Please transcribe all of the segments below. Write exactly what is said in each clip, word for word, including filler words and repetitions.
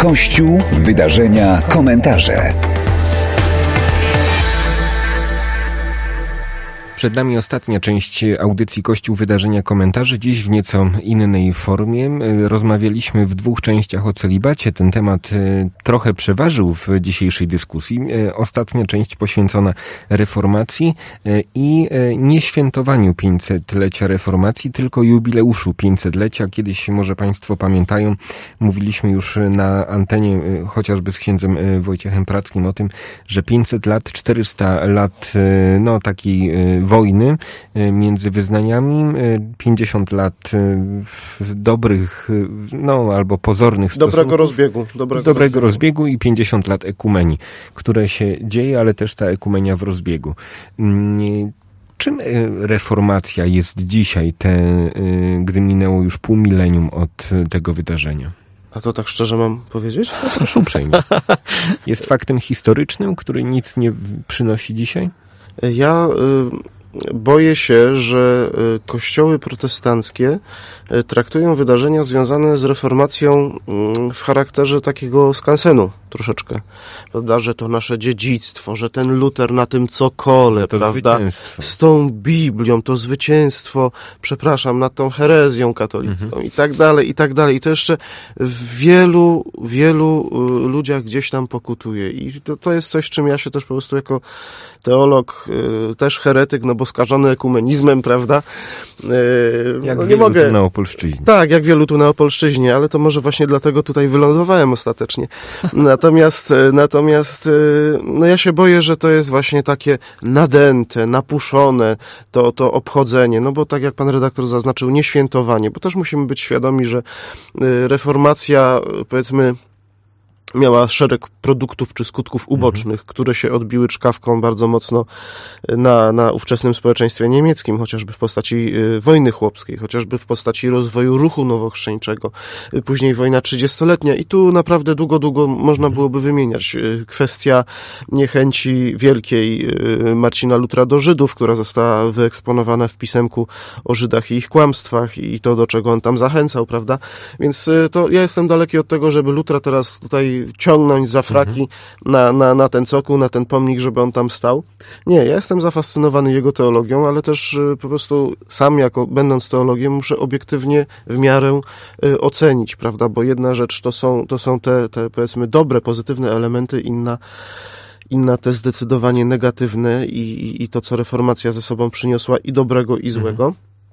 Kościół, wydarzenia, komentarze. Przed nami ostatnia część audycji Kościół, wydarzenia, komentarze. Dziś w nieco innej formie. Rozmawialiśmy w dwóch częściach o celibacie. Ten temat trochę przeważył w dzisiejszej dyskusji. Ostatnia część poświęcona reformacji i nie świętowaniu pięćsetlecia reformacji, tylko jubileuszu pięćsetlecia. Kiedyś, może Państwo pamiętają, mówiliśmy już na antenie chociażby z księdzem Wojciechem Prackim o tym, że pięćset lat, czterysta lat no takiej wojny między wyznaniami, pięćdziesiąt lat dobrych, no albo pozornych stosunków. Dobrego rozbiegu. Dobrego, dobrego rozbiegu i pięćdziesiąt lat ekumenii, które się dzieje, ale też ta ekumenia w rozbiegu. Czym reformacja jest dzisiaj, te, gdy minęło już pół milenium od tego wydarzenia? A to tak szczerze mam powiedzieć? No, proszę uprzejmie. Jest faktem historycznym, który nic nie przynosi dzisiaj? Ja y, boję się, że y, kościoły protestanckie y, traktują wydarzenia związane z reformacją y, w charakterze takiego skansenu troszeczkę. Prawda, że to nasze dziedzictwo, że ten Luter na tym cokole, to prawda, z tą Biblią, to zwycięstwo, przepraszam, nad tą herezją katolicką mhm. i tak dalej, i tak dalej. I to jeszcze w wielu, wielu y, ludziach gdzieś tam pokutuje. I to, to jest coś, czym ja się też po prostu jako teolog, y, też heretyk, no bo skażony ekumenizmem, prawda? Y, jak no, nie wielu mogę. tu na Opolszczyźnie. Tak, jak wielu tu na Opolszczyźnie, ale to może właśnie dlatego tutaj wylądowałem ostatecznie. Natomiast, natomiast, y, no ja się boję, że to jest właśnie takie nadęte, napuszone, to, to obchodzenie, no bo tak jak pan redaktor zaznaczył, nie świętowanie, bo też musimy być świadomi, że y, reformacja, powiedzmy, miała szereg produktów czy skutków ubocznych, mhm. które się odbiły czkawką bardzo mocno na, na ówczesnym społeczeństwie niemieckim, chociażby w postaci wojny chłopskiej, chociażby w postaci rozwoju ruchu nowochrześcijańczego, później wojna trzydziestoletnia i tu naprawdę długo, długo można byłoby wymieniać. Kwestia niechęci wielkiej Marcina Lutra do Żydów, która została wyeksponowana w pisemku o Żydach i ich kłamstwach i to, do czego on tam zachęcał, prawda? Więc to ja jestem daleki od tego, żeby Lutra teraz tutaj ciągnąć za fraki mhm. na, na, na ten cokół, na ten pomnik, żeby on tam stał. Nie, ja jestem zafascynowany jego teologią, ale też y, po prostu sam jako, będąc teologiem, muszę obiektywnie w miarę y, ocenić, prawda, bo jedna rzecz to są, to są te, te, powiedzmy, dobre, pozytywne elementy, inna inna te zdecydowanie negatywne i, i, i to, co reformacja ze sobą przyniosła i dobrego, i złego.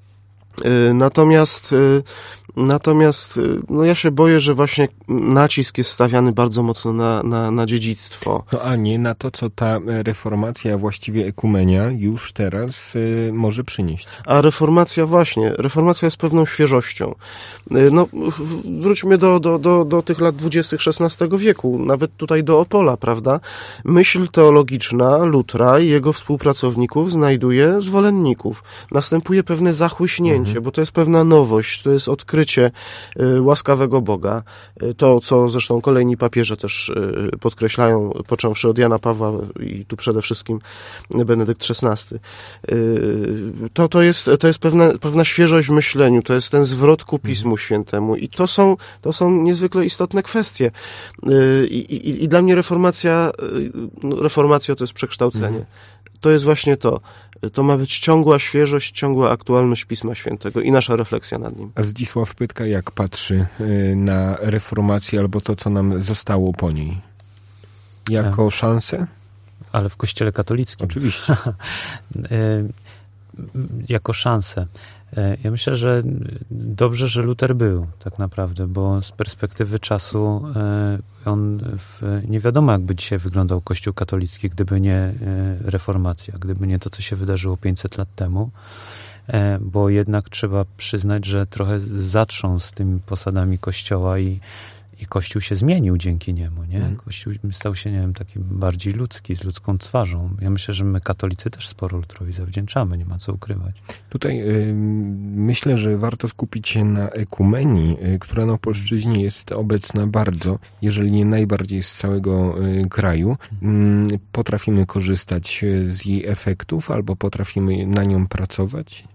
Mhm. Y, natomiast y, Natomiast no ja się boję, że właśnie nacisk jest stawiany bardzo mocno na, na, na dziedzictwo. No a nie na to, co ta reformacja, właściwie ekumenia już teraz y, może przynieść. A reformacja właśnie, reformacja jest pewną świeżością. Y, no wróćmy do, do, do, do tych lat dwudziestych szesnastego wieku, nawet tutaj do Opola, prawda? Myśl teologiczna Lutra i jego współpracowników znajduje zwolenników. Następuje pewne zachłyśnięcie, mhm. bo to jest pewna nowość, to jest odkrycie łaskawego Boga. To, co zresztą kolejni papieże też podkreślają, począwszy od Jana Pawła i tu przede wszystkim Benedykt szesnasty. To, to jest, to jest pewna, pewna świeżość w myśleniu, to jest ten zwrot ku Pismu Świętemu i to są, to są niezwykle istotne kwestie. I, i, i dla mnie reformacja, reformacja to jest przekształcenie. Mhm. To jest właśnie to. To ma być ciągła świeżość, ciągła aktualność Pisma Świętego i nasza refleksja nad nim. A Zdzisław Pytka jak patrzy na reformację albo to, co nam zostało po niej? Jako A. szansę? Ale w Kościele katolickim. Oczywiście. Jako szansę. Ja myślę, że dobrze, że Luter był tak naprawdę, bo z perspektywy czasu on w, nie wiadomo, jakby dzisiaj wyglądał Kościół katolicki, gdyby nie reformacja, gdyby nie to, co się wydarzyło pięćset lat temu, bo jednak trzeba przyznać, że trochę zatrząsł z tymi posadami Kościoła i I Kościół się zmienił dzięki niemu, nie? Mm. Kościół stał się, nie wiem, taki bardziej ludzki, z ludzką twarzą. Ja myślę, że my katolicy też sporo Lutrowi zawdzięczamy, nie ma co ukrywać. Tutaj y, myślę, że warto skupić się na ekumenii, y, która na Opolszczyźnie jest obecna bardzo, jeżeli nie najbardziej z całego y, kraju. Y, potrafimy korzystać z jej efektów albo potrafimy na nią pracować?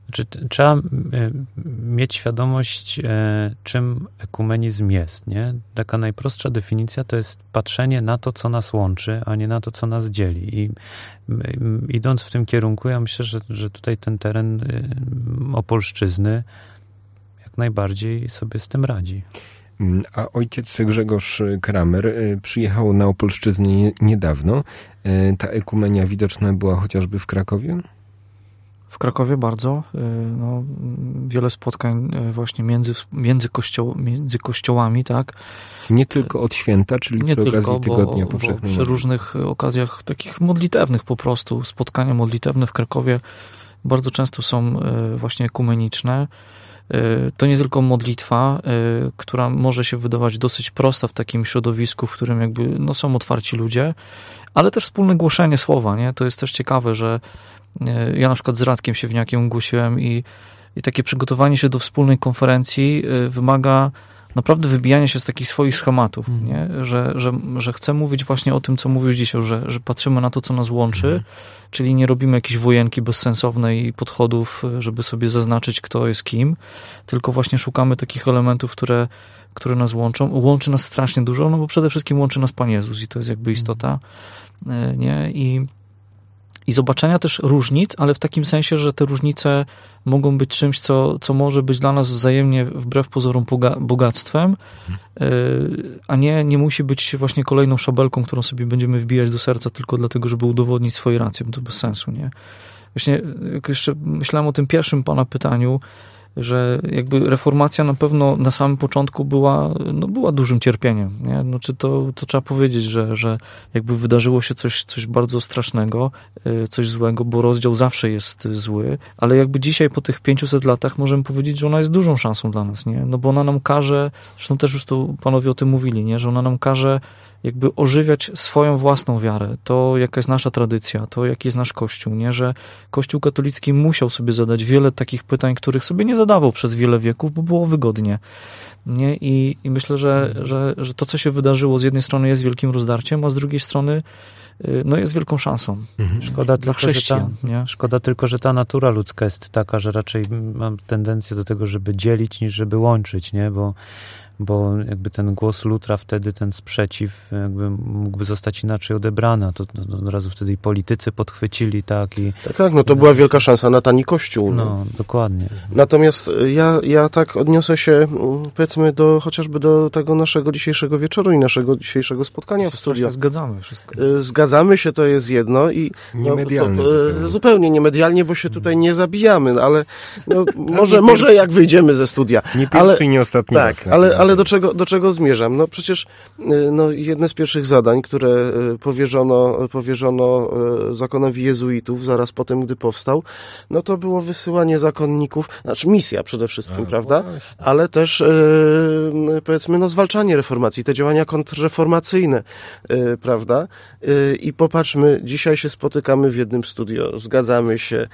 Znaczy, trzeba mieć świadomość, czym ekumenizm jest, nie? Taka najprostsza definicja to jest patrzenie na to, co nas łączy, a nie na to, co nas dzieli. I idąc w tym kierunku, ja myślę, że, że tutaj ten teren Opolszczyzny jak najbardziej sobie z tym radzi. A ojciec Grzegorz Kramer przyjechał na Opolszczyznę niedawno. Ta ekumenia widoczna była chociażby w Krakowie? W Krakowie bardzo. No, wiele spotkań właśnie między, między, kościoł, między kościołami, tak? Nie tylko od święta, czyli Nie przy tylko, okazji Tygodnia bo, Powszechnego. Bo przy różnych okazjach takich modlitewnych po prostu. Spotkania modlitewne w Krakowie bardzo często są właśnie ekumeniczne. To nie tylko modlitwa, która może się wydawać dosyć prosta w takim środowisku, w którym jakby no, są otwarci ludzie, ale też wspólne głoszenie słowa, nie? To jest też ciekawe, że ja na przykład z Radkiem Siewniakiem głosiłem i, i takie przygotowanie się do wspólnej konferencji wymaga naprawdę wybijania się z takich swoich schematów, mm. nie? Że, że, że chcę mówić właśnie o tym, co mówisz dzisiaj, że, że patrzymy na to, co nas łączy, mm. czyli nie robimy jakiejś wojenki bezsensownej podchodów, żeby sobie zaznaczyć, kto jest kim, tylko właśnie szukamy takich elementów, które, które nas łączą. Łączy nas strasznie dużo, no bo przede wszystkim łączy nas Pan Jezus i to jest jakby istota, mm. nie? I I zobaczenia też różnic, ale w takim sensie, że te różnice mogą być czymś, co, co może być dla nas wzajemnie wbrew pozorom bogactwem, a nie, nie musi być właśnie kolejną szabelką, którą sobie będziemy wbijać do serca tylko dlatego, żeby udowodnić swoje racje. To bez sensu, nie? Właśnie jak jeszcze myślałem o tym pierwszym pana pytaniu, że jakby reformacja na pewno na samym początku była, no była dużym cierpieniem, nie? No czy to, to trzeba powiedzieć, że, że jakby wydarzyło się coś, coś bardzo strasznego, coś złego, bo rozdział zawsze jest zły, ale jakby dzisiaj po tych pięciuset latach możemy powiedzieć, że ona jest dużą szansą dla nas, nie? No bo ona nam każe, zresztą też już tu panowie o tym mówili, nie? Że ona nam każe jakby ożywiać swoją własną wiarę, to jaka jest nasza tradycja, to jaki jest nasz Kościół, nie? Że Kościół katolicki musiał sobie zadać wiele takich pytań, których sobie nie zadawał przez wiele wieków, bo było wygodnie. Nie? I, i myślę, że, że, że to, co się wydarzyło, z jednej strony jest wielkim rozdarciem, a z drugiej strony no jest wielką szansą. Mhm. Szkoda, dla tylko, chrześcijan. Że ta, nie? Szkoda tylko, że ta natura ludzka jest taka, że raczej mam tendencję do tego, żeby dzielić, niż żeby łączyć, nie? Bo bo jakby ten głos Lutra wtedy, ten sprzeciw jakby mógłby zostać inaczej odebrany. To, to od razu wtedy i politycy podchwycili, tak? I, tak, tak, no to była wielka szansa na tani Kościół. No, no dokładnie. Natomiast ja, ja tak odniosę się, powiedzmy, do chociażby do tego naszego dzisiejszego wieczoru i naszego dzisiejszego spotkania w studiu. Zgadzamy wszystko. Zgadzamy się, to jest jedno i niemedialne. No, zupełnie. zupełnie niemedialnie, bo się tutaj nie zabijamy, ale no, może, może jak wyjdziemy ze studia. Nie pierwszy ale, i nie ostatni tak, raz. Ale Ale do czego, do czego zmierzam? No przecież no, jedne z pierwszych zadań, które powierzono, powierzono zakonowi jezuitów zaraz po tym, gdy powstał, no to było wysyłanie zakonników, znaczy misja przede wszystkim, A, prawda? Właśnie. Ale też powiedzmy no, zwalczanie reformacji, te działania kontrreformacyjne, prawda? I popatrzmy, dzisiaj się spotykamy w jednym studio, zgadzamy się.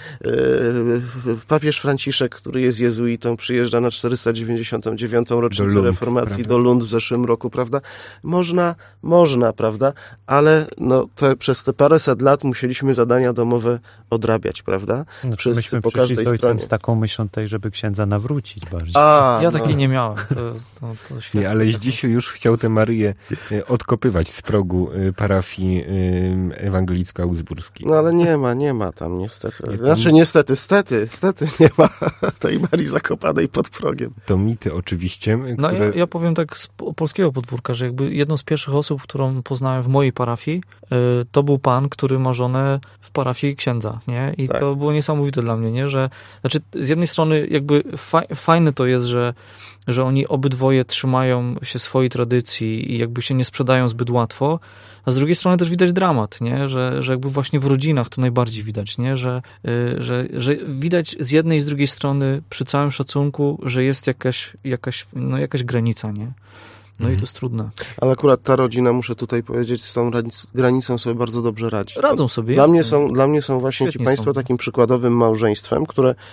Papież Franciszek, który jest jezuitą, przyjeżdża na czterysta dziewięćdziesiątą dziewiątą rocznicę reformacji. Reformacji do Lund w zeszłym roku, prawda? Można, można, prawda? Ale no, te, przez te paręset lat musieliśmy zadania domowe odrabiać, prawda? No, Wszyscy myśmy po każdej z stronie. Z taką myślą tej, żeby księdza nawrócić bardziej. A, ja no. takiej nie miałem. To, to, to nie, ale Zdzisiu już chciał tę Maryję odkopywać z progu parafii ewangelicko-augsburskiej. No ale nie ma, nie ma tam niestety. Nie, znaczy tam... niestety, stety, stety nie ma tej Marii zakopanej pod progiem. To mity oczywiście, które... No, ja, ja powiem tak z polskiego podwórka, że jakby jedną z pierwszych osób, którą poznałem w mojej parafii, to był pan, który ma żonę w parafii księdza, nie? I tak. To było niesamowite dla mnie, nie? Że, znaczy z jednej strony jakby fa- fajne to jest, że, że oni obydwoje trzymają się swojej tradycji i jakby się nie sprzedają zbyt łatwo, a z drugiej strony też widać dramat, nie? Że, że jakby właśnie w rodzinach to najbardziej widać, nie? Że, że, że widać z jednej i z drugiej strony przy całym szacunku, że jest jakaś, jakaś, no jakaś granica, nie? No mhm. i to jest trudne. Ale akurat ta rodzina, muszę tutaj powiedzieć, z tą granicą sobie bardzo dobrze radzi. Radzą sobie. Dla mnie są, dla mnie są właśnie Świetnie ci państwo są. takim przykładowym małżeństwem, które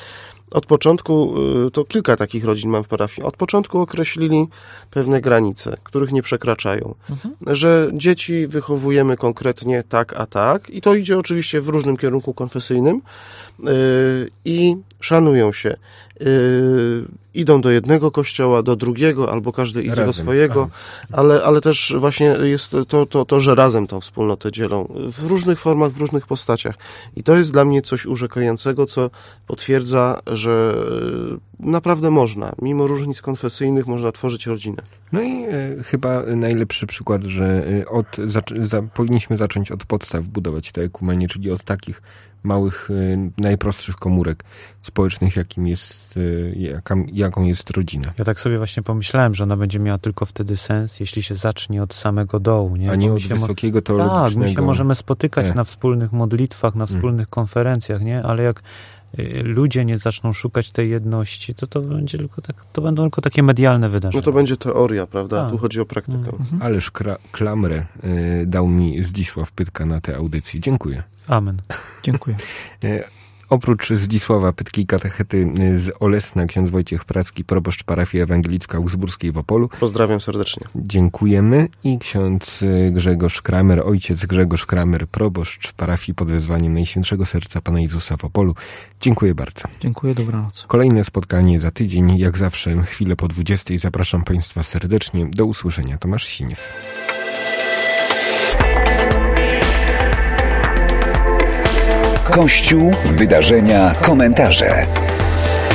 od początku, to kilka takich rodzin mam w parafii, od początku określili pewne granice, których nie przekraczają. Mhm. Że dzieci wychowujemy konkretnie tak, a tak i to idzie oczywiście w różnym kierunku konfesyjnym yy, i szanują się. Yy, idą do jednego kościoła, do drugiego, albo każdy idzie razem do swojego, ale, ale też właśnie jest to, to, to, że razem tą wspólnotę dzielą w różnych formach, w różnych postaciach. I to jest dla mnie coś urzekającego, co potwierdza, że naprawdę można, mimo różnic konfesyjnych, można tworzyć rodzinę. No i e, chyba najlepszy przykład, że od, za, za, powinniśmy zacząć od podstaw budować tę ekumenię, czyli od takich małych, najprostszych komórek społecznych, jakim jest, jaka, jaką jest rodzina. Ja tak sobie właśnie pomyślałem, że ona będzie miała tylko wtedy sens, jeśli się zacznie od samego dołu. Nie? A nie od wysokiego teologicznego. Tak, my się możemy spotykać nie. na wspólnych modlitwach, na wspólnych hmm. konferencjach, nie? Ale jak ludzie nie zaczną szukać tej jedności, to to będzie tylko tak, to będą tylko takie medialne wydarzenia. No to będzie teoria, prawda? A. Tu chodzi o praktykę. Mhm. Ależ kra- klamrę y, dał mi Zdzisław Pytka na tę audycję. Dziękuję. Amen. Dziękuję. y, Oprócz Zdzisława Pytki, katechety z Olesna, ksiądz Wojciech Pracki, proboszcz parafii ewangelicka Augsburskiej w Opolu. Pozdrawiam serdecznie. Dziękujemy. I ksiądz Grzegorz Kramer, ojciec Grzegorz Kramer, proboszcz parafii pod wezwaniem Najświętszego Serca Pana Jezusa w Opolu. Dziękuję bardzo. Dziękuję, dobranoc. Kolejne spotkanie za tydzień, jak zawsze, chwilę po dwudziestej. Zapraszam Państwa serdecznie. Do usłyszenia. Tomasz Siniew. Kościół, wydarzenia, komentarze.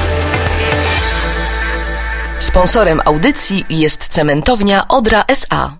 Sponsorem audycji jest cementownia Odra S A.